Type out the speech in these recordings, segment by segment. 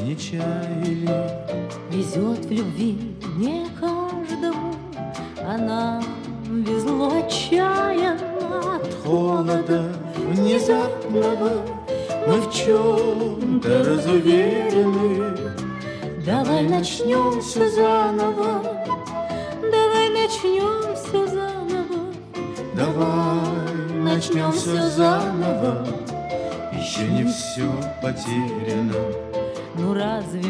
не чаяли. Везет в любви не каждому, а нам везло отчаянно. От холода внезапного мы в чем-то разуверены. Давай начнем все заново, давай начнем все заново, Давай начнем все заново, еще не все потеряно. Ну разве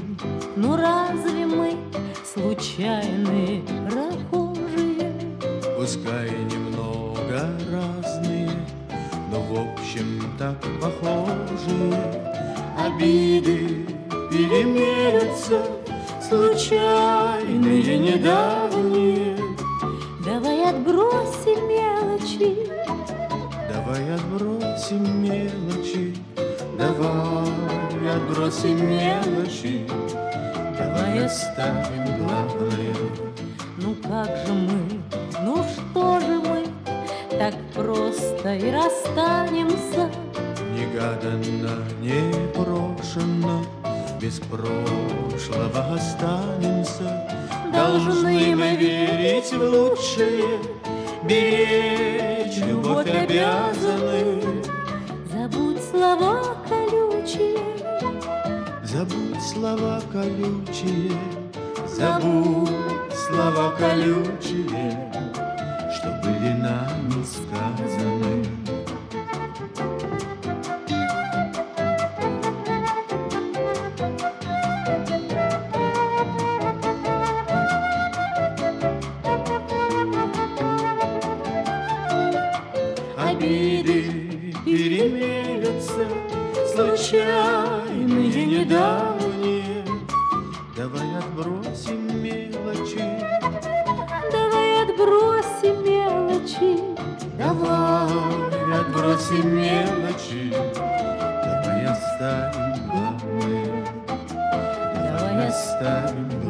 мы случайные прохожие? Пускай немного разные, но в общем так похожие. Обиды перемерятся, случайные, недавние. Давай отбросим мелочи, Давай отбросим мелочи, давай отбросим мелочи, давай оставим главное. ну как же мы, ну что же мы, так просто и расстанемся. Негаданно, непрошенно, без прошлого останемся. Должны мы верить в лучшее, беречь любовь обязаны. Забудь слова колючие, Забудь слова колючие, забудь слова колючие, что были нами сказаны. Обиды перемелятся, случайные, недавние. Давай отбросим мелочи, давай отбросим мелочи, давай отбросим мелочи, давай оставим главное, давай оставим главное.